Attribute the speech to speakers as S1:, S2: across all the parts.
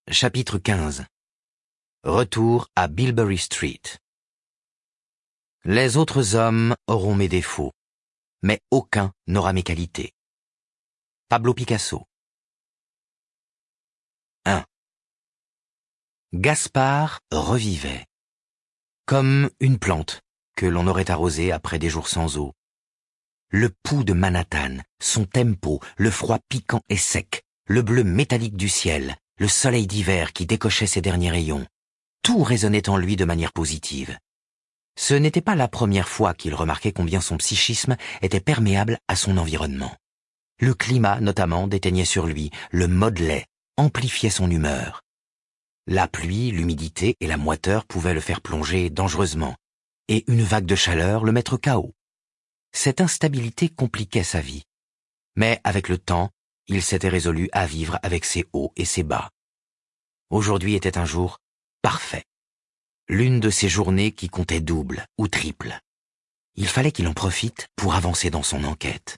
S1: Chapitre 15. Retour à Bilberry Street. Les autres hommes auront mes défauts, mais aucun n'aura mes qualités. Pablo Picasso. 1. Gaspard revivait, comme une plante que l'on aurait arrosée après des jours sans eau. Le pouls de Manhattan, son tempo, le froid piquant et sec, le bleu métallique du ciel, le soleil d'hiver qui décochait ses derniers rayons, tout résonnait en lui de manière positive. Ce n'était pas la première fois qu'il remarquait combien son psychisme était perméable à son environnement. Le climat, notamment, déteignait sur lui, le modelait, amplifiait son humeur. La pluie, l'humidité et la moiteur pouvaient le faire plonger dangereusement, et une vague de chaleur le mettre KO. Cette instabilité compliquait sa vie. Mais avec le temps, il s'était résolu à vivre avec ses hauts et ses bas. Aujourd'hui était un jour parfait. L'une de ces journées qui comptait double ou triple. Il fallait qu'il en profite pour avancer dans son enquête.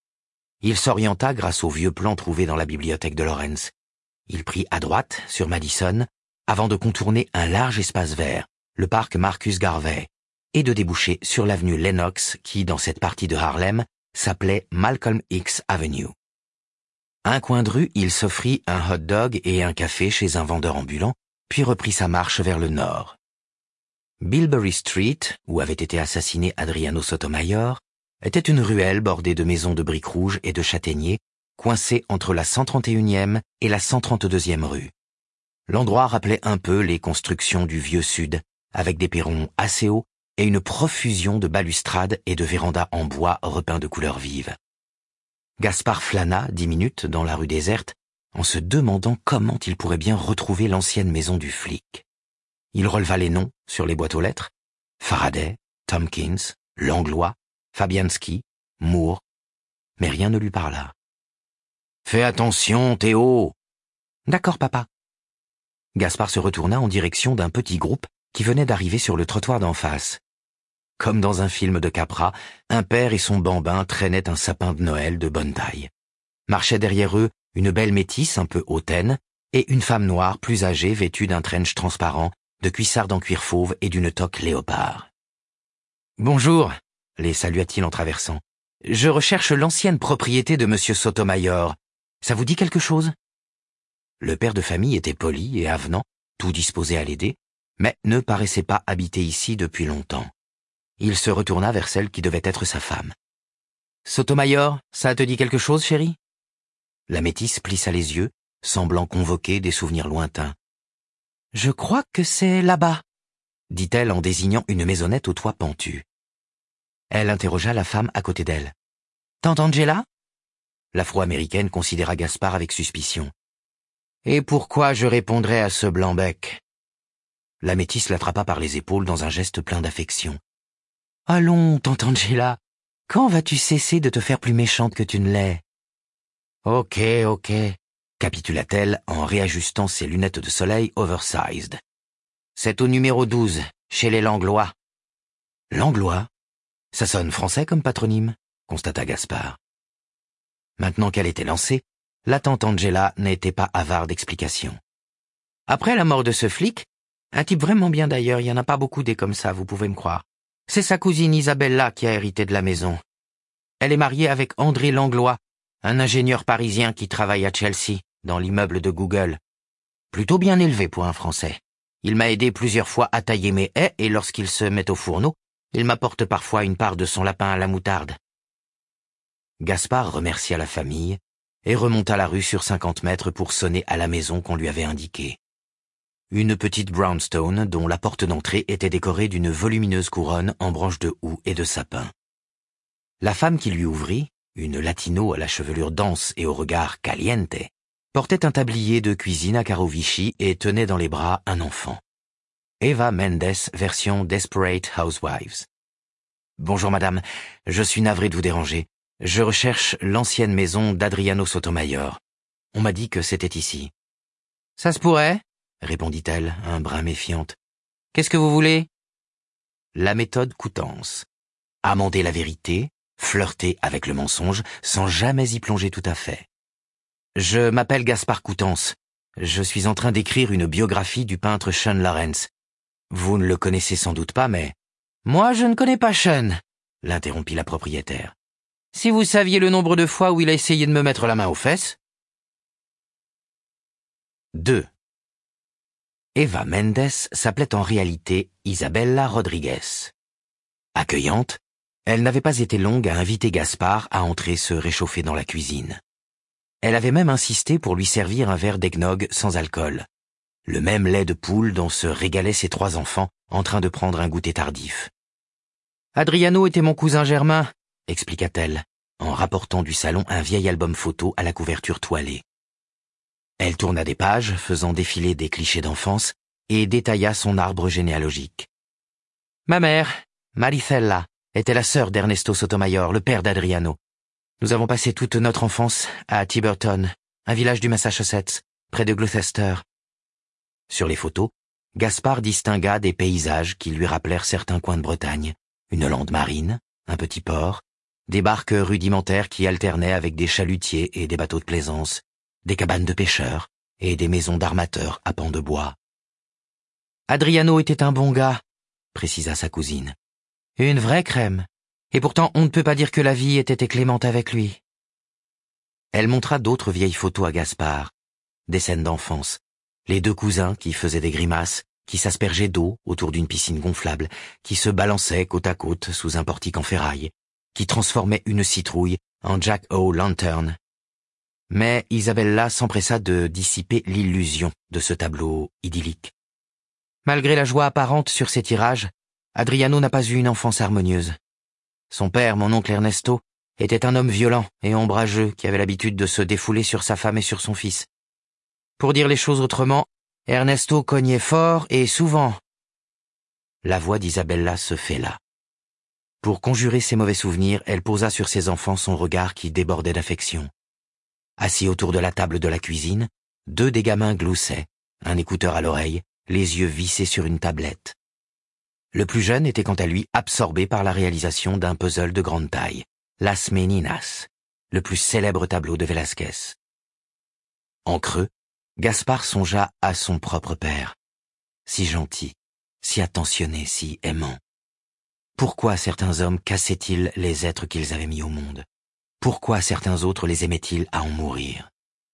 S1: Il s'orienta grâce au vieux plan trouvé dans la bibliothèque de Lawrence. Il prit à droite, sur Madison, avant de contourner un large espace vert, le parc Marcus Garvey, et de déboucher sur l'avenue Lenox qui, dans cette partie de Harlem, s'appelait Malcolm X Avenue. À un coin de rue, il s'offrit un hot dog et un café chez un vendeur ambulant, puis reprit sa marche vers le nord. Bilberry Street, où avait été assassiné Adriano Sotomayor, était une ruelle bordée de maisons de briques rouges et de châtaigniers, coincée entre la 131e et la 132e rue. L'endroit rappelait un peu les constructions du vieux Sud, avec des perrons assez hauts et une profusion de balustrades et de vérandas en bois repeints de couleurs vives. Gaspard flâna 10 minutes dans la rue déserte, en se demandant comment il pourrait bien retrouver l'ancienne maison du flic. Il releva les noms sur les boîtes aux lettres: Faraday, Tompkins, Langlois, Fabianski, Moore, mais rien ne lui parla. « Fais attention, Théo !»« D'accord, papa. » Gaspard se retourna en direction d'un petit groupe qui venait d'arriver sur le trottoir d'en face. Comme dans un film de Capra, un père et son bambin traînaient un sapin de Noël de bonne taille. Marchait derrière eux une belle métisse un peu hautaine et une femme noire plus âgée vêtue d'un trench transparent, de cuissardes en cuir fauve et d'une toque léopard. « Bonjour !» les salua-t-il en traversant. « Je recherche l'ancienne propriété de Monsieur Sotomayor. Ça vous dit quelque chose ?» Le père de famille était poli et avenant, tout disposé à l'aider, mais ne paraissait pas habiter ici depuis longtemps. Il se retourna vers celle qui devait être sa femme. « Sotomayor, ça te dit quelque chose, chérie ?» La métisse plissa les yeux, semblant convoquer des souvenirs lointains. « Je crois que c'est là-bas, » dit-elle en désignant une maisonnette au toit pentu. Elle interrogea la femme à côté d'elle. « Tante Angela ?» L'Afro-américaine considéra Gaspard avec suspicion. « Et pourquoi je répondrais à ce blanc-bec ?» La métisse l'attrapa par les épaules dans un geste plein d'affection. « Allons, tante Angela, quand vas-tu cesser de te faire plus méchante que tu ne l'es ?»« Ok, capitula-t-elle en réajustant ses lunettes de soleil oversized. « C'est au numéro 12, chez les Langlois. »« Langlois ? Ça sonne français comme patronyme ?» constata Gaspard. Maintenant qu'elle était lancée, la tante Angela n'était pas avare d'explications. « Après la mort de ce flic, un type vraiment bien d'ailleurs, il y en a pas beaucoup des comme ça, vous pouvez me croire. C'est sa cousine Isabella qui a hérité de la maison. Elle est mariée avec André Langlois, un ingénieur parisien qui travaille à Chelsea, dans l'immeuble de Google. Plutôt bien élevé pour un Français. Il m'a aidé plusieurs fois à tailler mes haies et lorsqu'il se met au fourneau, il m'apporte parfois une part de son lapin à la moutarde. » Gaspard remercia la famille et remonta la rue sur 50 mètres pour sonner à la maison qu'on lui avait indiquée. Une petite brownstone dont la porte d'entrée était décorée d'une volumineuse couronne en branches de houx et de sapin. La femme qui lui ouvrit, une latino à la chevelure dense et au regard caliente, portait un tablier de cuisine à carreaux Vichy et tenait dans les bras un enfant. Eva Mendes, version Desperate Housewives. « Bonjour madame, je suis navré de vous déranger. Je recherche l'ancienne maison d'Adriano Sotomayor. On m'a dit que c'était ici. »« Ça se pourrait ?» répondit-elle, un brin méfiante. « Qu'est-ce que vous voulez ?» La méthode Coutances. Amender la vérité, flirter avec le mensonge, sans jamais y plonger tout à fait. « Je m'appelle Gaspard Coutances. Je suis en train d'écrire une biographie du peintre Sean Lawrence. Vous ne le connaissez sans doute pas, mais... Moi, je ne connais pas Sean, l'interrompit la propriétaire. Si vous saviez le nombre de fois où il a essayé de me mettre la main aux fesses. 2. Eva Mendes s'appelait en réalité Isabella Rodriguez. Accueillante, elle n'avait pas été longue à inviter Gaspard à entrer se réchauffer dans la cuisine. Elle avait même insisté pour lui servir un verre d'eggnog sans alcool, le même lait de poule dont se régalaient ses 3 enfants en train de prendre un goûter tardif. Adriano était mon cousin germain, expliqua-t-elle, en rapportant du salon un vieil album photo à la couverture toilée. Elle tourna des pages, faisant défiler des clichés d'enfance, et détailla son arbre généalogique. Ma mère, Maricela, était la sœur d'Ernesto Sotomayor, le père d'Adriano. Nous avons passé toute notre enfance à Tiverton, un village du Massachusetts, près de Gloucester. Sur les photos, Gaspard distingua des paysages qui lui rappelèrent certains coins de Bretagne, une lande marine, un petit port, des barques rudimentaires qui alternaient avec des chalutiers et des bateaux de plaisance, des cabanes de pêcheurs et des maisons d'armateurs à pans de bois. Adriano était un bon gars, précisa sa cousine. Une vraie crème. Et pourtant, on ne peut pas dire que la vie ait été clémente avec lui. Elle montra d'autres vieilles photos à Gaspard, des scènes d'enfance, les 2 cousins qui faisaient des grimaces, qui s'aspergeaient d'eau autour d'une piscine gonflable, qui se balançaient côte à côte sous un portique en ferraille, qui transformaient une citrouille en Jack-o'-lantern. Mais Isabella s'empressa de dissiper l'illusion de ce tableau idyllique. Malgré la joie apparente sur ses tirages, Adriano n'a pas eu une enfance harmonieuse. Son père, mon oncle Ernesto, était un homme violent et ombrageux qui avait l'habitude de se défouler sur sa femme et sur son fils. Pour dire les choses autrement, Ernesto cognait fort et souvent. La voix d'Isabella se fêla. Pour conjurer ses mauvais souvenirs, elle posa sur ses enfants son regard qui débordait d'affection. Assis autour de la table de la cuisine, 2 des gamins gloussaient, un écouteur à l'oreille, les yeux vissés sur une tablette. Le plus jeune était quant à lui absorbé par la réalisation d'un puzzle de grande taille, Las Meninas, le plus célèbre tableau de Velázquez. En creux, Gaspard songea à son propre père, si gentil, si attentionné, si aimant. Pourquoi certains hommes cassaient-ils les êtres qu'ils avaient mis au monde? Pourquoi certains autres les aimaient-ils à en mourir?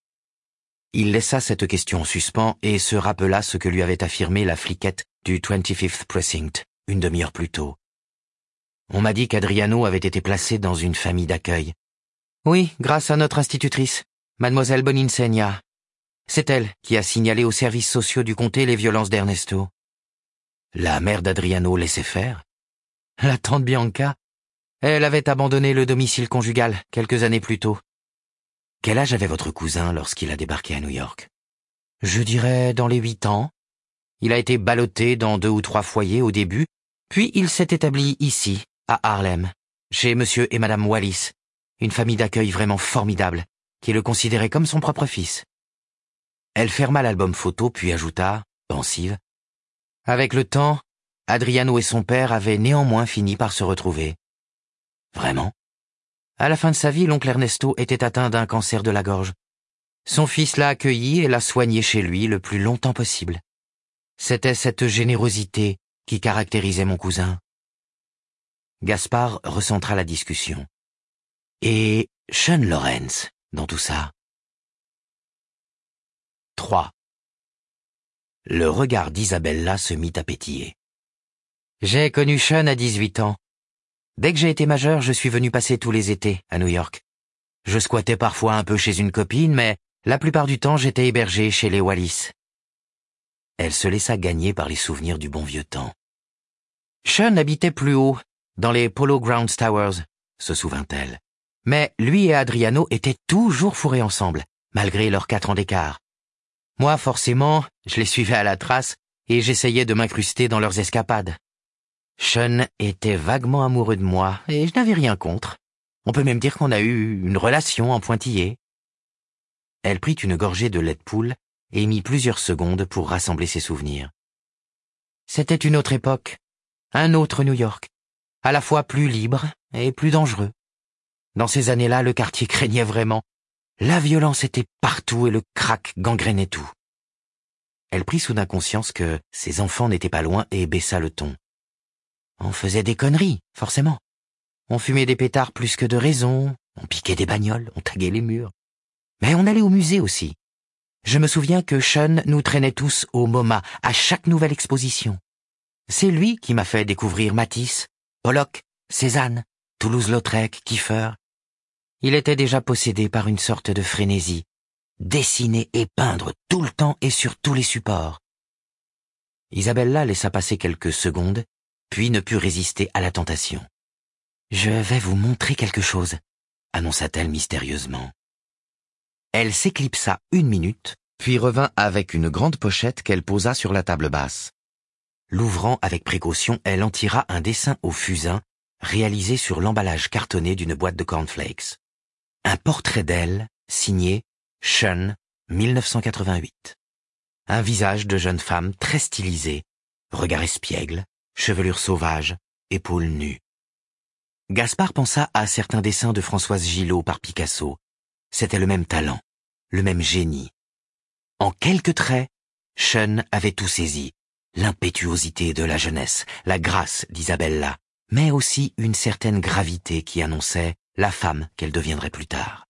S1: Il laissa cette question en suspens et se rappela ce que lui avait affirmé la fliquette du 25th Precinct, une demi-heure plus tôt. On m'a dit qu'Adriano avait été placé dans une famille d'accueil. Oui, grâce à notre institutrice, mademoiselle Boninsegna. C'est elle qui a signalé aux services sociaux du comté les violences d'Ernesto. La mère d'Adriano laissait faire. La tante Bianca, elle avait abandonné le domicile conjugal quelques années plus tôt. Quel âge avait votre cousin lorsqu'il a débarqué à New York? Je dirais dans les 8 ans. Il a été ballotté dans 2 ou 3 foyers au début, puis il s'est établi ici, à Harlem, chez monsieur et madame Wallis, une famille d'accueil vraiment formidable, qui le considérait comme son propre fils. Elle ferma l'album photo puis ajouta, pensive, « Avec le temps, Adriano et son père avaient néanmoins fini par se retrouver. » Vraiment? À la fin de sa vie, l'oncle Ernesto était atteint d'un cancer de la gorge. Son fils l'a accueilli et l'a soigné chez lui le plus longtemps possible. C'était cette générosité qui caractérisait mon cousin. Gaspard recentra la discussion. Et Sean Lawrence, dans tout ça? 3. Le regard d'Isabella se mit à pétiller. J'ai connu Sean à 18 ans. Dès que j'ai été majeur, je suis venu passer tous les étés à New York. Je squattais parfois un peu chez une copine, mais la plupart du temps j'étais hébergé chez les Wallis. Elle se laissa gagner par les souvenirs du bon vieux temps. Sean habitait plus haut, dans les Polo Grounds Towers, se souvint-elle. Mais lui et Adriano étaient toujours fourrés ensemble, malgré leurs 4 ans d'écart. Moi, forcément, je les suivais à la trace et j'essayais de m'incruster dans leurs escapades. Sean était vaguement amoureux de moi et je n'avais rien contre. On peut même dire qu'on a eu une relation en pointillé. Elle prit une gorgée de lait de poule et mit plusieurs secondes pour rassembler ses souvenirs. C'était une autre époque, un autre New York, à la fois plus libre et plus dangereux. Dans ces années-là, le quartier craignait vraiment. La violence était partout et le crack gangrénait tout. Elle prit soudain conscience que ses enfants n'étaient pas loin et baissa le ton. On faisait des conneries, forcément. On fumait des pétards plus que de raison, on piquait des bagnoles, on taguait les murs. Mais on allait au musée aussi. Je me souviens que Sean nous traînait tous au MoMA à chaque nouvelle exposition. C'est lui qui m'a fait découvrir Matisse, Pollock, Cézanne, Toulouse-Lautrec, Kiefer. Il était déjà possédé par une sorte de frénésie. Dessiner et peindre tout le temps et sur tous les supports. Isabella laissa passer quelques secondes, puis ne put résister à la tentation. « Je vais vous montrer quelque chose », annonça-t-elle mystérieusement. Elle s'éclipsa 1 minute, puis revint avec une grande pochette qu'elle posa sur la table basse. L'ouvrant avec précaution, elle en tira un dessin au fusain, réalisé sur l'emballage cartonné d'une boîte de cornflakes. Un portrait d'elle, signé Sean, 1988. Un visage de jeune femme très stylisé, regard espiègle, chevelure sauvage, épaules nues. Gaspard pensa à certains dessins de Françoise Gillot par Picasso. C'était le même talent, le même génie. En quelques traits, Sean avait tout saisi. L'impétuosité de la jeunesse, la grâce d'Isabella, mais aussi une certaine gravité qui annonçait la femme qu'elle deviendrait plus tard.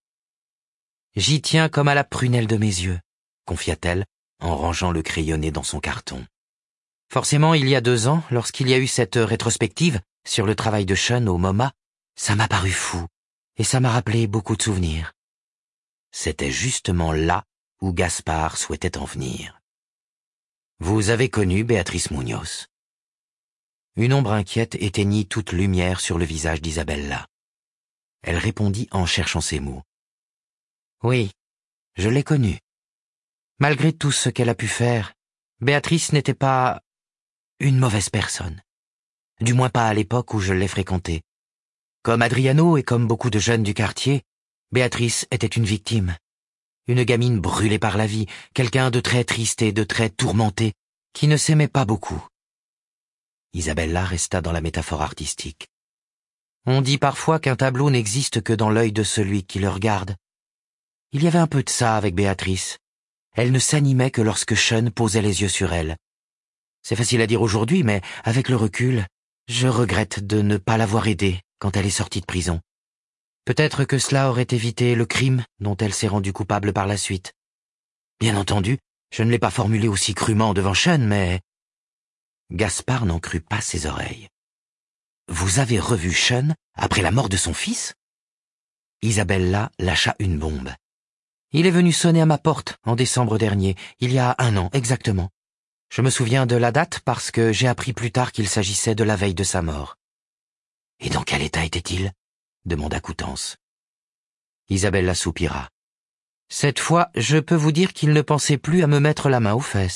S1: « J'y tiens comme à la prunelle de mes yeux », confia-t-elle en rangeant le crayonné dans son carton. Forcément, il y a 2 ans, lorsqu'il y a eu cette rétrospective sur le travail de Sean au MoMA, ça m'a paru fou, et ça m'a rappelé beaucoup de souvenirs. C'était justement là où Gaspard souhaitait en venir. « Vous avez connu Béatrice Muñoz ?» Une ombre inquiète éteignit toute lumière sur le visage d'Isabella. Elle répondit en cherchant ses mots. « Oui, je l'ai connue. Malgré tout ce qu'elle a pu faire, Béatrice n'était pas une mauvaise personne. Du moins pas à l'époque où je l'ai fréquentée. Comme Adriano et comme beaucoup de jeunes du quartier, Béatrice était une victime. Une gamine brûlée par la vie, quelqu'un de très triste et de très tourmenté, qui ne s'aimait pas beaucoup. » Isabella resta dans la métaphore artistique. « On dit parfois qu'un tableau n'existe que dans l'œil de celui qui le regarde. Il y avait un peu de ça avec Béatrice. Elle ne s'animait que lorsque Sean posait les yeux sur elle. C'est facile à dire aujourd'hui, mais avec le recul, je regrette de ne pas l'avoir aidée quand elle est sortie de prison. Peut-être que cela aurait évité le crime dont elle s'est rendue coupable par la suite. Bien entendu, je ne l'ai pas formulé aussi crûment devant Sean, mais... » Gaspard n'en crut pas ses oreilles. « Vous avez revu Sean après la mort de son fils ?» Isabella lâcha une bombe. « Il est venu sonner à ma porte en décembre dernier, il y a 1 an exactement. Je me souviens de la date parce que j'ai appris plus tard qu'il s'agissait de la veille de sa mort. »« Et dans quel état était-il » demanda Coutances. Isabella soupira. « Cette fois, je peux vous dire qu'il ne pensait plus à me mettre la main aux fesses. »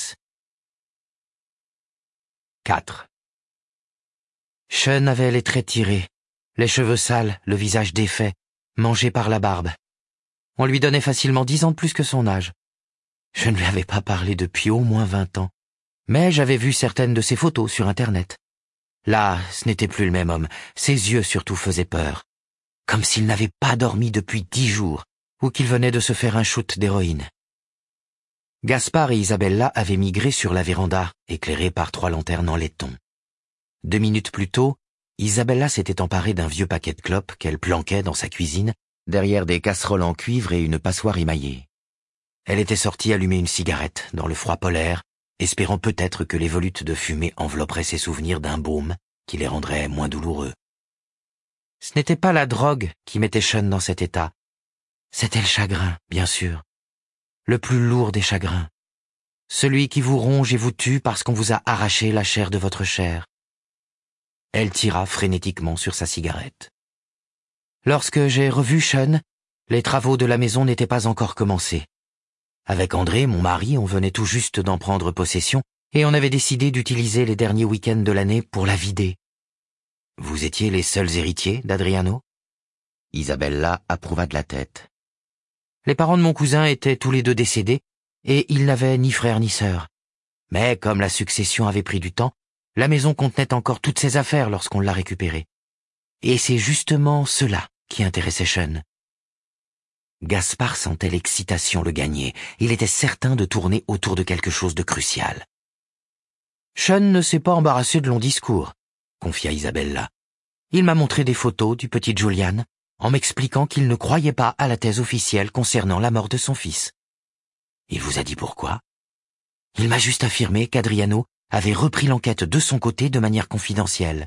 S1: 4. Sean avait les traits tirés, les cheveux sales, le visage défait, mangé par la barbe. On lui donnait facilement 10 ans de plus que son âge. Je ne lui avais pas parlé depuis au moins 20 ans, mais j'avais vu certaines de ses photos sur Internet. Là, ce n'était plus le même homme, ses yeux surtout faisaient peur, comme s'il n'avait pas dormi depuis 10 jours, ou qu'il venait de se faire un shoot d'héroïne. Gaspard et Isabella avaient migré sur la véranda, éclairée par 3 lanternes en laiton. 2 minutes plus tôt, Isabella s'était emparée d'un vieux paquet de clopes qu'elle planquait dans sa cuisine, derrière des casseroles en cuivre et une passoire émaillée. Elle était sortie allumer une cigarette dans le froid polaire, espérant peut-être que les volutes de fumée envelopperaient ses souvenirs d'un baume qui les rendrait moins douloureux. Ce n'était pas la drogue qui mettait Sean dans cet état. C'était le chagrin, bien sûr. Le plus lourd des chagrins. Celui qui vous ronge et vous tue parce qu'on vous a arraché la chair de votre chair. Elle tira frénétiquement sur sa cigarette. Lorsque j'ai revu Sean, les travaux de la maison n'étaient pas encore commencés. Avec André, mon mari, on venait tout juste d'en prendre possession et on avait décidé d'utiliser les derniers week-ends de l'année pour la vider. Vous étiez les seuls héritiers d'Adriano ? Isabella approuva de la tête. Les parents de mon cousin étaient tous les 2 décédés et ils n'avaient ni frère ni sœur. Mais comme la succession avait pris du temps, la maison contenait encore toutes ses affaires lorsqu'on l'a récupérée. Et c'est justement cela qui intéressait Sean. Gaspard sentait l'excitation le gagner. Il était certain de tourner autour de quelque chose de crucial. Sean ne s'est pas embarrassé de longs discours, confia Isabella. Il m'a montré des photos du petit Julian, en m'expliquant qu'il ne croyait pas à la thèse officielle concernant la mort de son fils. Il vous a dit pourquoi? Il m'a juste affirmé qu'Adriano avait repris l'enquête de son côté de manière confidentielle.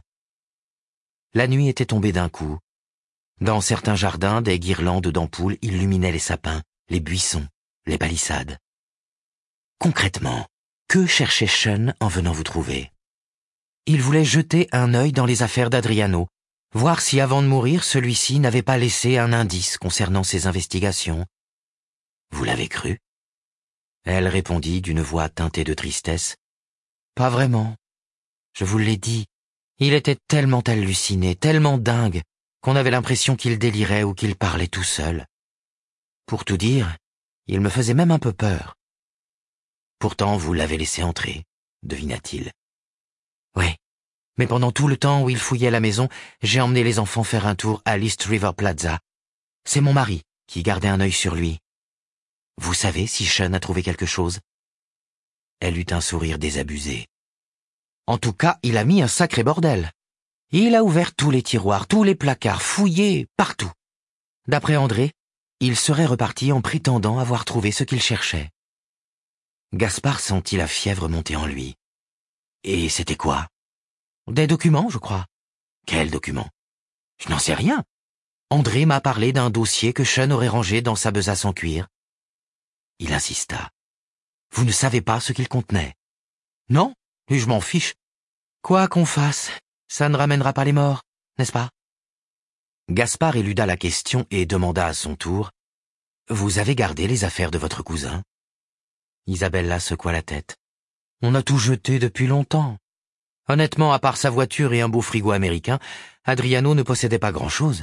S1: La nuit était tombée d'un coup. Dans certains jardins, des guirlandes d'ampoules illuminaient les sapins, les buissons, les palissades. Concrètement, que cherchait Sean en venant vous trouver? Il voulait jeter un œil dans les affaires d'Adriano, voir si avant de mourir, celui-ci n'avait pas laissé un indice concernant ses investigations. Vous l'avez cru? Elle répondit d'une voix teintée de tristesse. Pas vraiment. Je vous l'ai dit, il était tellement halluciné, tellement dingue, qu'on avait l'impression qu'il délirait ou qu'il parlait tout seul. Pour tout dire, il me faisait même un peu peur. Pourtant, vous l'avez laissé entrer, devina-t-il. Oui, mais pendant tout le temps où il fouillait la maison, j'ai emmené les enfants faire un tour à l'East River Plaza. C'est mon mari qui gardait un œil sur lui. Vous savez si Sean a trouvé quelque chose? Elle eut un sourire désabusé. En tout cas, il a mis un sacré bordel. Il a ouvert tous les tiroirs, tous les placards, fouillé partout. D'après André, il serait reparti en prétendant avoir trouvé ce qu'il cherchait. Gaspard sentit la fièvre monter en lui. Et c'était quoi? Des documents, je crois. Quels documents? Je n'en sais rien. André m'a parlé d'un dossier que Sean aurait rangé dans sa besace en cuir. Il insista. Vous ne savez pas ce qu'il contenait? Non, et je m'en fiche. Quoi qu'on fasse, ça ne ramènera pas les morts, n'est-ce pas? Gaspard éluda la question et demanda à son tour. Vous avez gardé les affaires de votre cousin? Isabella secoua la tête. On a tout jeté depuis longtemps. Honnêtement, à part sa voiture et un beau frigo américain, Adriano ne possédait pas grand-chose.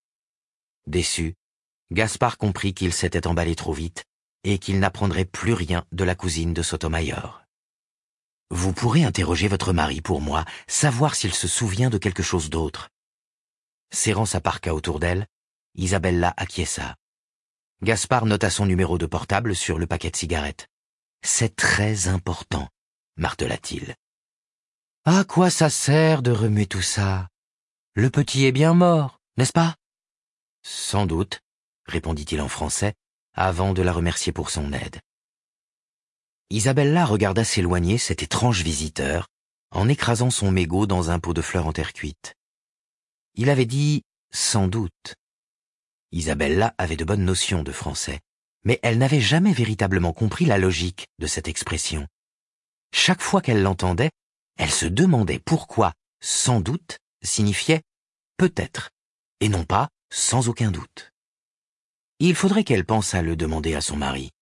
S1: Déçu, Gaspard comprit qu'il s'était emballé trop vite et qu'il n'apprendrait plus rien de la cousine de Sotomayor. Vous pourrez interroger votre mari pour moi, savoir s'il se souvient de quelque chose d'autre. Serrant sa parka autour d'elle, Isabella acquiesça. Gaspard nota son numéro de portable sur le paquet de cigarettes. C'est très important, martela-t-il. À quoi ça sert de remuer tout ça? Le petit est bien mort, n'est-ce pas? Sans doute, répondit-il en français, avant de la remercier pour son aide. Isabella regarda s'éloigner cet étrange visiteur, en écrasant son mégot dans un pot de fleurs en terre cuite. Il avait dit « sans doute ». Isabella avait de bonnes notions de français, mais elle n'avait jamais véritablement compris la logique de cette expression. Chaque fois qu'elle l'entendait, elle se demandait pourquoi « sans doute » signifiait « peut-être » et non pas « sans aucun doute ». Il faudrait qu'elle pensât le demander à son mari.